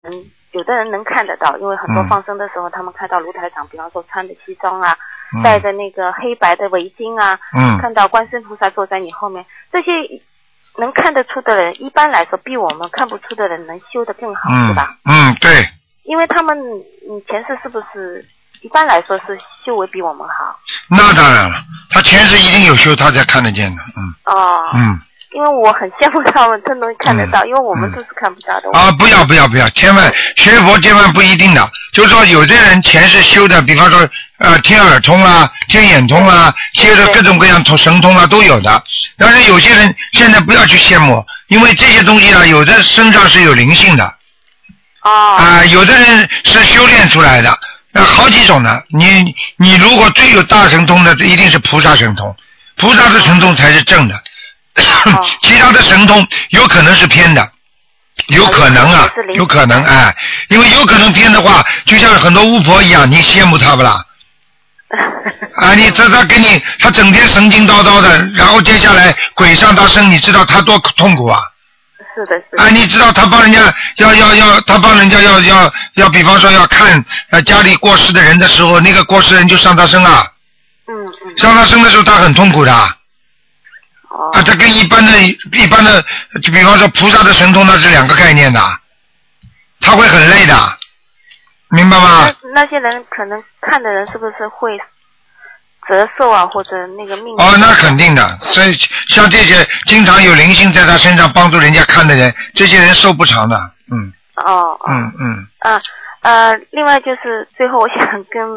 有的人能看得到，因为很多放生的时候，他们看到卢台长，比方说穿的西装啊，戴着那个黑白的围巾啊，看到观世音菩萨坐在你后面，这些能看得出的人，一般来说比我们看不出的人能修得更好，是吧？ 对。因为他们前世是不是一般来说是修为比我们好？ 那当然了，他前世一定有修，他才看得见的。 因为我很羡慕他们，真能看得到，因为我们都是看不到的。 不要，千万学佛千万不一定的，就是说有的人前世修的，比方说天耳通啦、天眼通啦，修的各种各样神通啦都有的。但是有些人现在不要去羡慕，因为这些东西有的身上是有灵性的。有的人是修炼出来的，好几种呢。你如果最有大神通的，这一定是菩萨神通，菩萨的神通才是正的。其他的神通有可能是偏的，有可能有可能因为有可能偏的话，就像很多巫婆一样，你羡慕她不啦？你他给你，他整天神经叨叨的，然后接下来鬼上他身，你知道他多痛苦啊？ 是的。 你知道他帮人家他帮人家要，比方说要看家里过世的人的时候，那个过世人就上他身啊。上他身的时候，他很痛苦的。这跟一般的，就比方说菩萨的神通，那是两个概念的，他会很累的，明白吗？ 那些人可能看的人是不是会折寿啊，或者那个命？ 那肯定的。所以像这些经常有灵性在他身上帮助人家看的人，这些人寿不长的。 另外就是最后我想跟